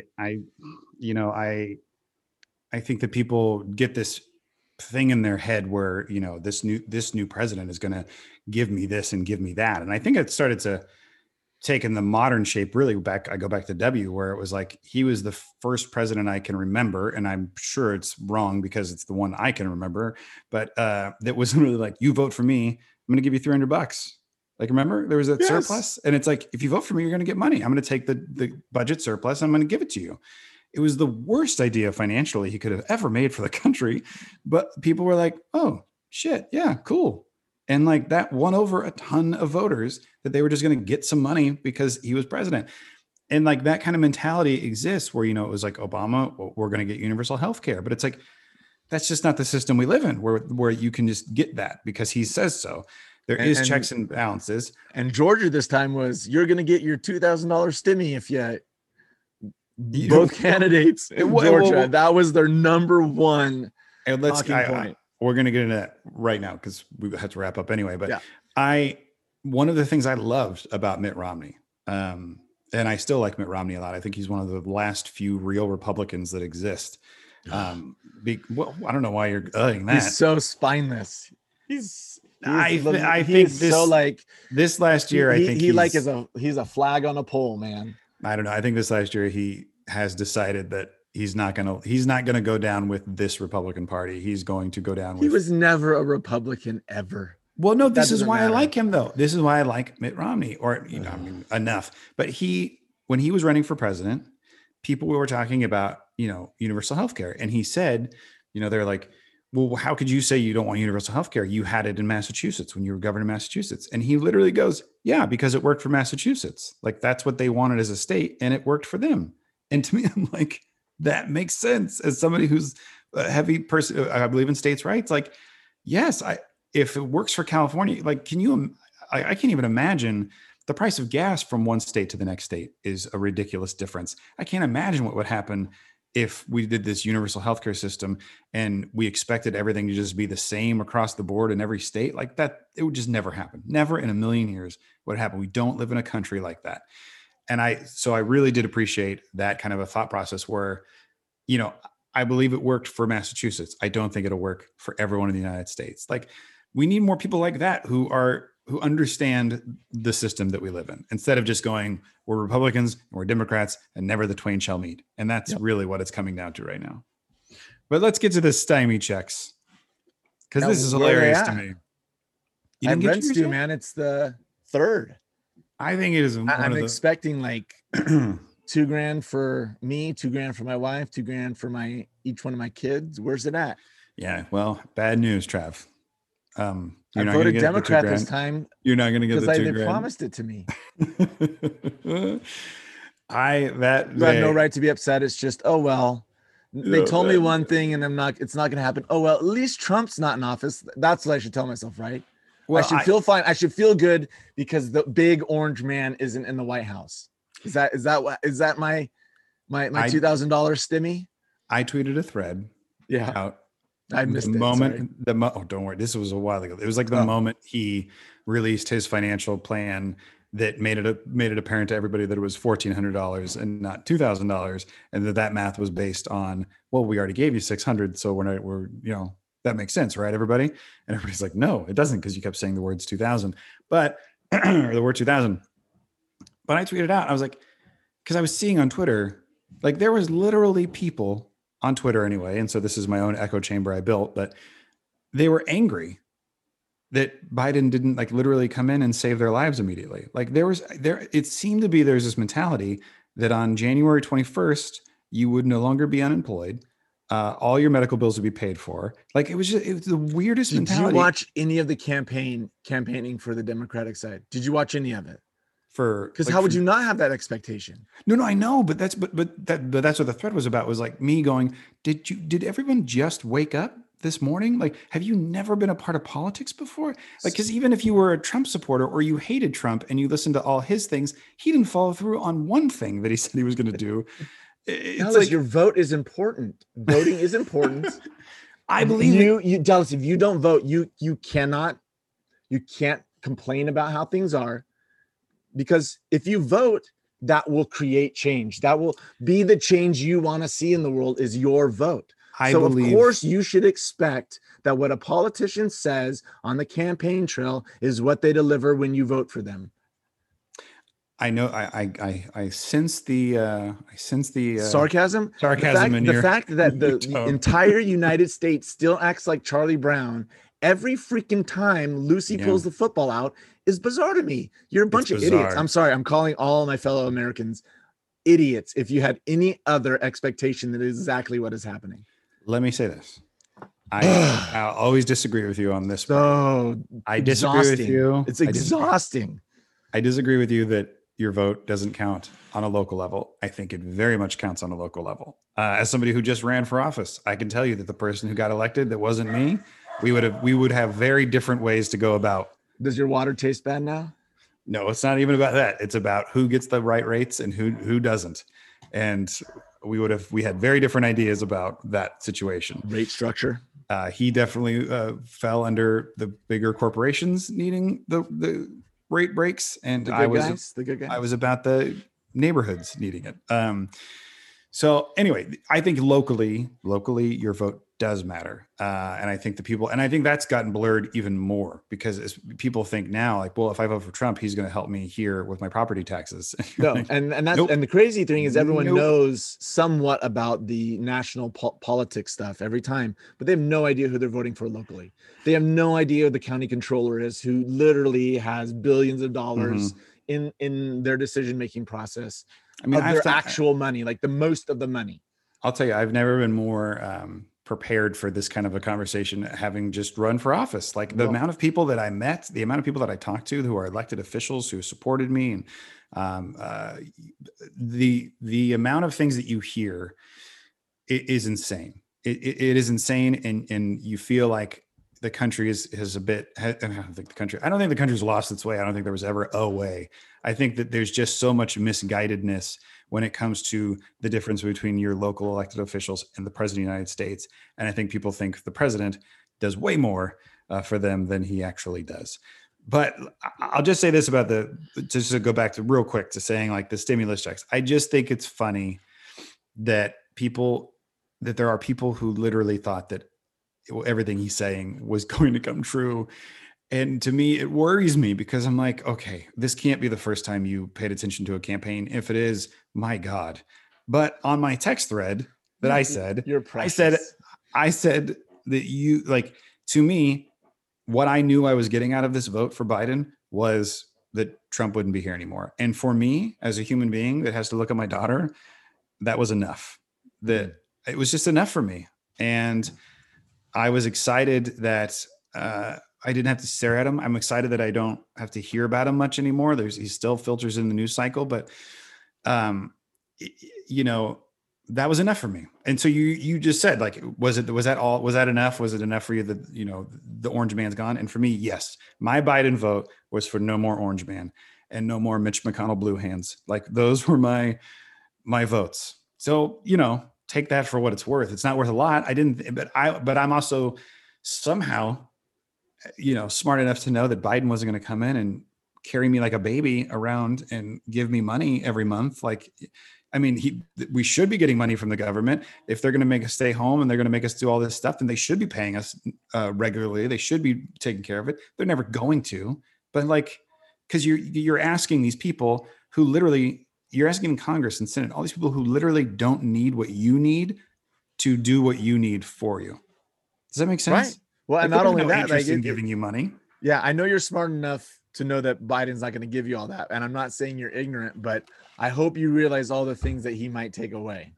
think that people get this thing in their head where, this new president is going to give me this and give me that. And I think it started to take in the modern shape really back. I go back to W, where it was like, he was the first president I can remember. And I'm sure it's wrong because it's the one I can remember, but that was really like, you vote for me, I'm going to give you $300. Like, remember there was a surplus, and it's like, if you vote for me, you're going to get money. I'm going to take the budget surplus. I'm going to give it to you. It was the worst idea financially he could have ever made for the country. But people were like, oh shit. Yeah, cool. And like that won over a ton of voters that they were just going to get some money because he was president. And like that kind of mentality exists where, it was like Obama, well, we're going to get universal health care, but it's like, that's just not the system we live in where you can just get that because he says so. There is checks and balances. And Georgia this time was, you're going to get your $2,000 stimmy if you both candidates in Georgia. That was their number one talking point. We're going to get into that right now because we have to wrap up anyway. But one of the things I loved about Mitt Romney, and I still like Mitt Romney a lot. I think he's one of the last few real Republicans that exist. I don't know why you're that. He's so spineless. I think this, so like this last year, I think he's a flag on a pole, man. I don't know. I think this last year he has decided that he's not gonna go down with this Republican Party. He's going to go down with. He was never a Republican ever. Well, no, this is why I like him though. This is why I like Mitt Romney, or enough. But when he was running for president, people were talking about universal health care, and he said, they're like, well, how could you say you don't want universal health care? You had it in Massachusetts when you were governor of Massachusetts. And he literally goes, yeah, because it worked for Massachusetts. Like that's what they wanted as a state, and it worked for them. And to me, I'm like, that makes sense. As somebody who's a heavy person, I believe in states' rights. Like, yes, if it works for California, like, I can't even imagine the price of gas from one state to the next state is a ridiculous difference. I can't imagine what would happen if we did this universal healthcare system and we expected everything to just be the same across the board in every state. Like that, it would just never happen. Never in a million years would happen. We don't live in a country like that. And so I really did appreciate that kind of a thought process where, I believe it worked for Massachusetts. I don't think it'll work for everyone in the United States. Like we need more people like that who understand the system that we live in, instead of just going, we're Republicans and we're Democrats and never the twain shall meet. And that's really what it's coming down to right now. But let's get to the stymie checks, because this is hilarious to me. You didn't get yours, man. It's the 3rd. I think it is. I'm expecting like $2,000 for me, $2,000 for my wife, $2,000 for each one of my kids. Where's it at? Yeah. Well, bad news, Trav. I voted Democrat this time. You're not going to get the $2,000. They promised it to me. I have no right to be upset. It's just, oh well, they told me one thing and it's not going to happen. Oh well, at least Trump's not in office. That's what I should tell myself, right? Well, I should feel fine. I should feel good because the big orange man isn't in the White House. Is that my $2,000 stimmy? I tweeted a thread. Yeah. Out. I missed the moment. Don't worry. This was a while ago. It was like the moment he released his financial plan that made it apparent to everybody that it was $1,400 and not $2,000, and that math was based on, well, we already gave you $600, so we're that makes sense, right, everybody? And everybody's like, no, it doesn't, because you kept saying the words 2,000, but or the word 2,000. But I tweeted out, I was like, because I was seeing on Twitter, like there was literally people on Twitter anyway, and so this is my own echo chamber I built, but they were angry that Biden didn't like literally come in and save their lives immediately. Like it seemed to be there's this mentality that on January 21st, you would no longer be unemployed. All your medical bills would be paid for. Like it was the weirdest mentality. Did you watch any of the campaigning for the Democratic side? Did you watch any of it? Because how would you not have that expectation? No, I know, but that's what the thread was about. Was like me going, did everyone just wake up this morning? Like, have you never been a part of politics before? Like, because even if you were a Trump supporter or you hated Trump and you listened to all his things, he didn't follow through on one thing that he said he was going to do. It's like your vote is important. Voting is important. I believe you Dallas, if you don't vote, you can't complain about how things are. Because if you vote, that will create change. That will be the change you want to see in the world is your vote. Of course, you should expect that what a politician says on the campaign trail is what they deliver when you vote for them. I know. I sense the sarcasm. The fact that the entire United States still acts like Charlie Brown every freaking time Lucy pulls the football out is bizarre to me. You're a bunch of idiots. I'm sorry. I'm calling all my fellow Americans idiots if you had any other expectation that is exactly what is happening. Let me say this. I'll always disagree with you on this. So I disagree with you. It's exhausting. I disagree with you that your vote doesn't count on a local level. I think it very much counts on a local level. As somebody who just ran for office, I can tell you that the person who got elected that wasn't me, we would have very different ways to go about. Does your water taste bad now? No, it's not even about that. It's about who gets the right rates and who doesn't. and we had very different ideas about that situation. Rate structure. He definitely fell under the bigger corporations needing the rate breaks, and I was about the neighborhoods needing it. So anyway, I think locally, your vote does matter. And I think I think that's gotten blurred even more because people think now, like, well, if I vote for Trump, he's going to help me here with my property taxes. No, like, and that's nope. And the crazy thing is everyone Nope. knows somewhat about the national politics stuff every time, but they have no idea who they're voting for locally. They have no idea who the county controller is, who literally has billions of dollars in their decision-making process. I mean, their actual money, like the most of the money. I'll tell you, I've never been more prepared for this kind of a conversation, having just run for office. Like the amount of people that I met, the amount of people that I talked to who are elected officials who supported me, and the amount of things that you hear is insane. It is insane, and you feel like the country is a bit. I don't think the country's lost its way. I don't think there was ever a way. I think that there's just so much misguidedness when it comes to the difference between your local elected officials and the president of the United States. And I think people think the president does way more for them than he actually does. But I'll just say this about just to go back to real quick to saying like the stimulus checks. I just think it's funny that there are people who literally thought that everything he's saying was going to come true. And to me, it worries me because I'm like, okay, this can't be the first time you paid attention to a campaign. If it is, my God. But on my text thread that I said, I said that you, like, to me, what I knew I was getting out of this vote for Biden was that Trump wouldn't be here anymore. And for me, as a human being that has to look at my daughter, that was enough. That it was just enough for me. And I was excited that I didn't have to stare at him. I'm excited that I don't have to hear about him much anymore. He still filters in the news cycle, but that was enough for me. And so you just said, like, was that enough? Was it enough for you that, the orange man's gone? And for me, yes, my Biden vote was for no more orange man and no more Mitch McConnell blue hands. Like, those were my votes. So, take that for what it's worth. It's not worth a lot. But I'm also somehow, smart enough to know that Biden wasn't going to come in and carry me like a baby around and give me money every month. Like, I mean, we should be getting money from the government. If they're going to make us stay home and they're going to make us do all this stuff, then they should be paying us regularly. They should be taking care of it. They're never going to, but like, because you're asking these people who literally, you're asking Congress and Senate, all these people who literally don't need what you need to do what you need for you. Does that make sense? Right. Well, and not only that, like, in giving you money. Yeah, I know you're smart enough to know that Biden's not going to give you all that. And I'm not saying you're ignorant, but I hope you realize all the things that he might take away.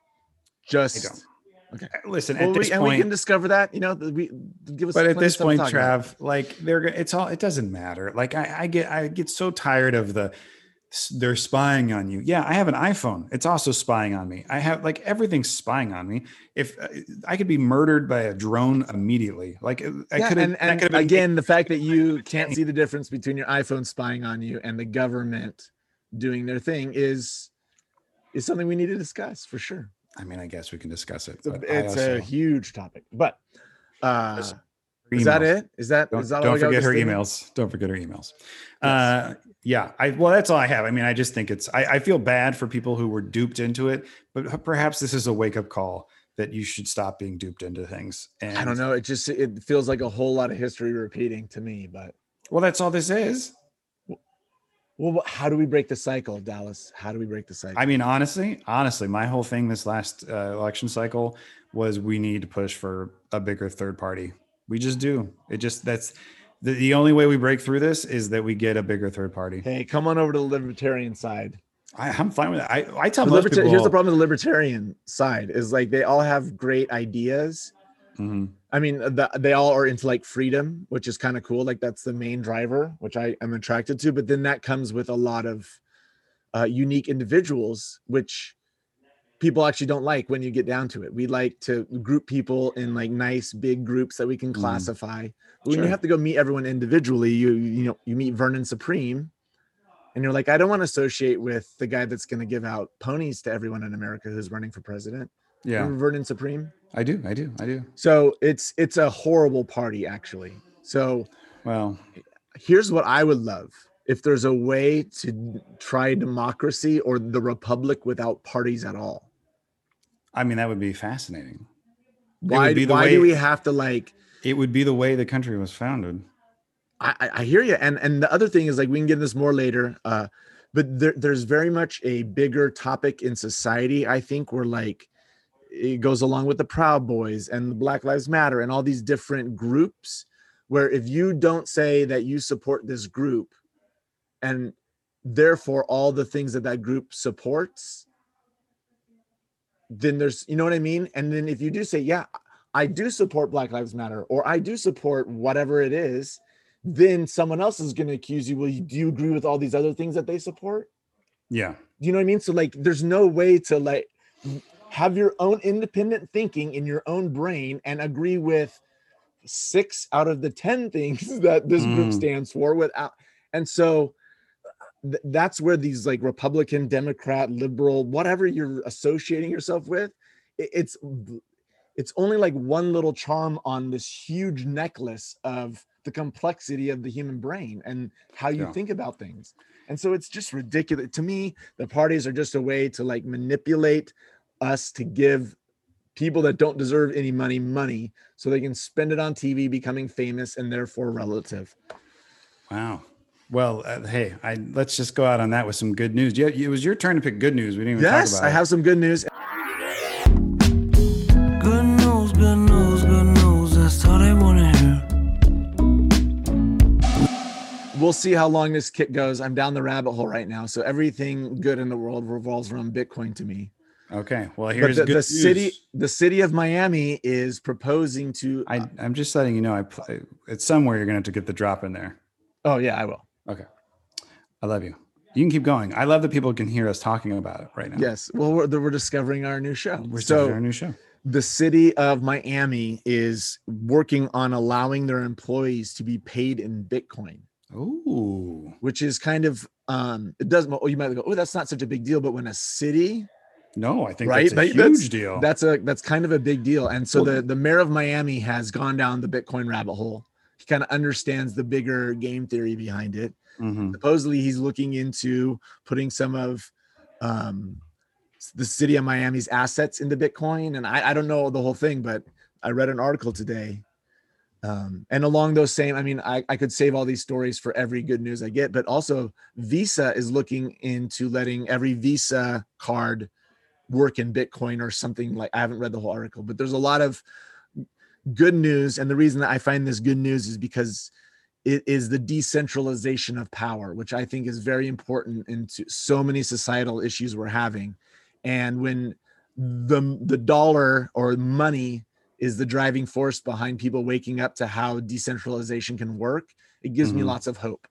Okay. Listen, at this point, we can discover that, give us. But at this point, Trav, like, it doesn't matter. Like, I get so tired of they're spying on you. Yeah, I have an iPhone. It's also spying on me. I have, like, everything's spying on me. If I could be murdered by a drone immediately, like, I could have. And again, the fact that you can't see the difference between your iPhone spying on you and the government doing their thing is something we need to discuss for sure. I mean, I guess we can discuss it. It's a huge topic, but is that it? Don't forget her emails. Don't forget her emails. Yes. Yeah. That's all I have. I mean, I just think I feel bad for people who were duped into it, but perhaps this is a wake up call that you should stop being duped into things. And I don't know. It feels like a whole lot of history repeating to me, but. Well, that's all this is. Well, how do we break the cycle, Dallas? How do we break the cycle? I mean, honestly, my whole thing this last election cycle was we need to push for a bigger third party. We just do. That's the only way we break through this is that we get a bigger third party. Hey, come on over to the libertarian side. I'm fine with that. I tell most people. Here's the problem with the libertarian side is, like, they all have great ideas. Mm-hmm. I mean, they all are into, like, freedom, which is kind of cool. Like, that's the main driver, which I am attracted to. But then that comes with a lot of unique individuals, which people actually don't like when you get down to it. We like to group people in, like, nice big groups that we can classify. But when you have to go meet everyone individually, you meet Vernon Supreme, and you're like, I don't want to associate with the guy that's going to give out ponies to everyone in America who's running for president. Yeah. Remember Vernon Supreme? I do. So it's a horrible party, actually. So Well, here's what I would love. If there's a way to try democracy or the republic without parties at all. I mean, that would be fascinating. Why do we have to like, it would be the way the country was founded. I hear you. And the other thing is, like, we can get into this more later. But there's very much a bigger topic in society, I think, where like it goes along with the Proud Boys and the Black Lives Matter and all these different groups, where if you don't say that you support this group and therefore all the things that that group supports, then there's, you know what I mean? And then if you do say, yeah, I do support Black Lives Matter, or I do support whatever it is, then someone else is going to accuse you. Well, do you agree with all these other things that they support? Yeah. Do you know what I mean? So like, there's no way to like have your own independent thinking in your own brain and agree with 6 out of the 10 things that this group stands for without. And so that's where these like Republican, Democrat, liberal, whatever you're associating yourself with, it's only like one little charm on this huge necklace of the complexity of the human brain and how you think about things. And so it's just ridiculous. To me, the parties are just a way to like manipulate us to give people that don't deserve any money so they can spend it on TV, becoming famous and therefore relative. Wow. Well, hey, let's just go out on that with some good news. Yeah, it was your turn to pick good news. We didn't even talk about it. Yes, I have some good news. Good news, good news, good news. That's all I want to hear. We'll see how long this kick goes. I'm down the rabbit hole right now. So everything good in the world revolves around Bitcoin to me. Okay. Well, here's the news. The city of Miami is proposing to. I'm just letting you know. It's somewhere you're going to have to get the drop in there. Oh yeah, I will. Okay. I love you. You can keep going. I love that people can hear us talking about it right now. Yes. Well, we're discovering our new show. We're discovering our new show. The city of Miami is working on allowing their employees to be paid in Bitcoin. Ooh. Which is kind of it doesn't. Oh, you might go, oh, that's not such a big deal. But when a city, no, I think that's a huge deal. That's kind of a big deal. And so the mayor of Miami has gone down the Bitcoin rabbit hole. He kind of understands the bigger game theory behind it. Mm-hmm. Supposedly, he's looking into putting some of the city of Miami's assets into Bitcoin. And I don't know the whole thing, but I read an article today. And along those same, I mean, I could save all these stories for every good news I get, but also Visa is looking into letting every Visa card work in Bitcoin or something. Like, I haven't read the whole article, but there's a lot of good news. And the reason that I find this good news is because it is the decentralization of power, which I think is very important into so many societal issues we're having. And when the dollar or money is the driving force behind people waking up to how decentralization can work, it gives me lots of hope.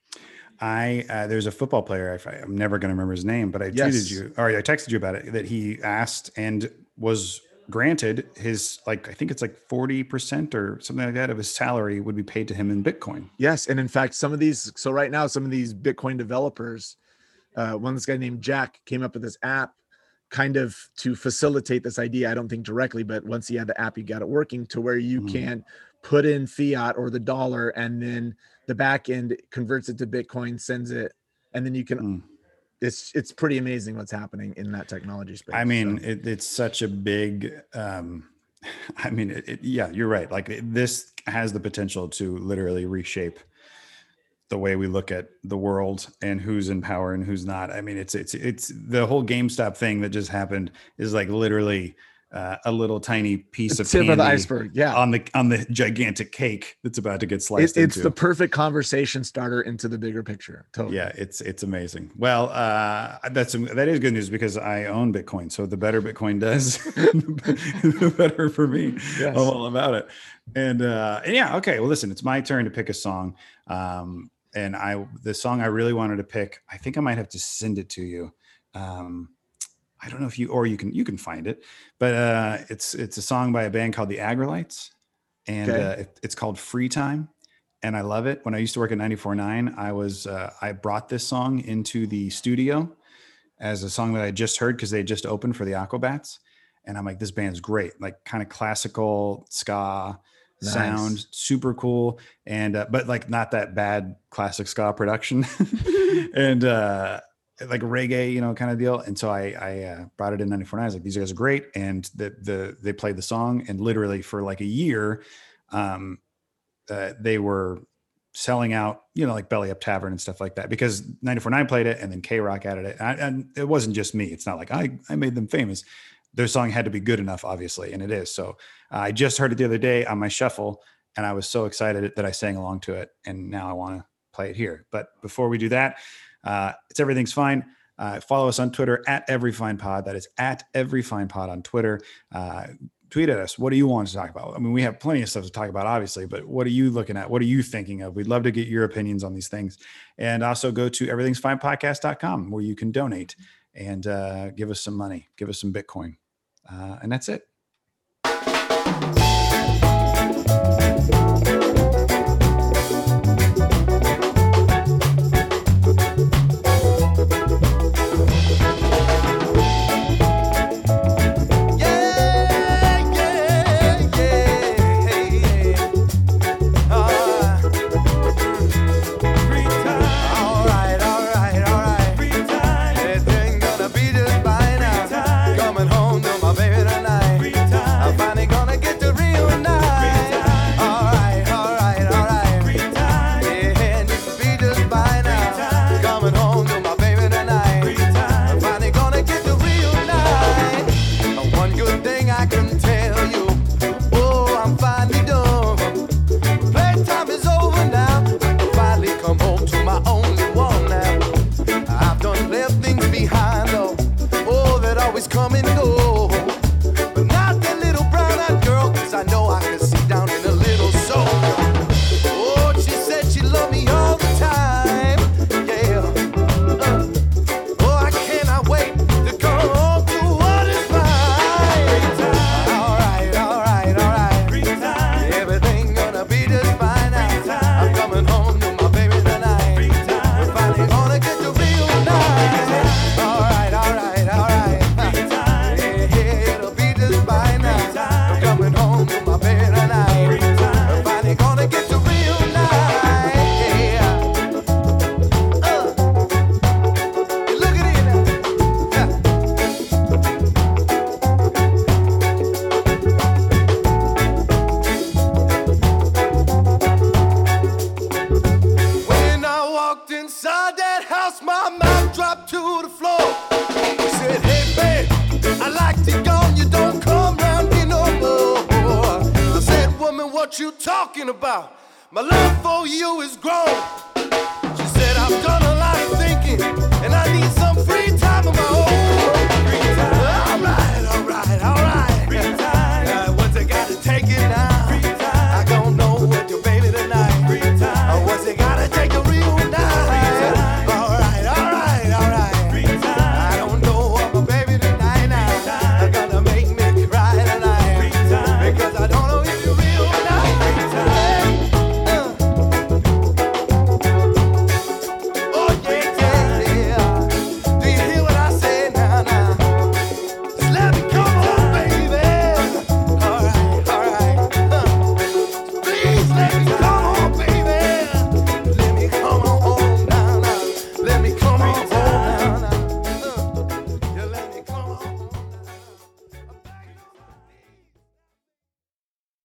There's a football player, I'm never going to remember his name, but I tweeted you, or I texted you about it, that he asked and was granted his, like, I think it's like 40% or something like that of his salary would be paid to him in Bitcoin. Yes. And in fact, so right now, some of these Bitcoin developers, this guy named Jack came up with this app kind of to facilitate this idea. I don't think directly, but once he had the app, he got it working to where you can put in fiat or the dollar, and then the back end converts it to Bitcoin, sends it, and then you can, it's pretty amazing what's happening in that technology space. I mean, it's such a big, yeah, you're right. Like, this has the potential to literally reshape the way we look at the world and who's in power and who's not. I mean, it's the whole GameStop thing that just happened is like literally a little tiny piece of tip of the iceberg. Yeah. On the gigantic cake that's about to get sliced it's the perfect conversation starter into the bigger picture. Totally. Yeah. It's amazing. Well, that is good news because I own Bitcoin. So the better Bitcoin does, the better for me. Yes. I'm all about it. And yeah. Okay. Well, listen, it's my turn to pick a song. And the song I really wanted to pick, I think I might have to send it to you. I don't know if you can find it, but it's a song by a band called the Agrolites, and it's called Free Time. and I love it. When I used to work at 94.9, I brought this song into the studio as a song that I just heard because they just opened for the Aquabats. And I'm like, this band's great, like kind of classical ska sound, super cool. And, but like not that bad classic ska production and like reggae, you know, kind of deal. And so I brought it in 94.9. I was like, these guys are great. And they played the song, and literally for like a year, they were selling out, you know, like Belly Up Tavern and stuff like that, because 94.9 played it and then K-Rock added it. And it wasn't just me. It's not like I made them famous. Their song had to be good enough, obviously. And it is. So I just heard it the other day on my shuffle, and I was so excited that I sang along to it. And now I want to play it here. But before we do that, it's Everything's Fine. Follow us on Twitter at EveryFinePod. That is at EveryFinePod on Twitter. Tweet at us. What do you want to talk about? I mean, we have plenty of stuff to talk about, obviously, but what are you looking at? What are you thinking of? We'd love to get your opinions on these things. And also go to everythingsfinepodcast.com where you can donate and give us some money, give us some Bitcoin. And that's it. You talking about? My love for you is grown. She said, I've done a lot of thinking, and I need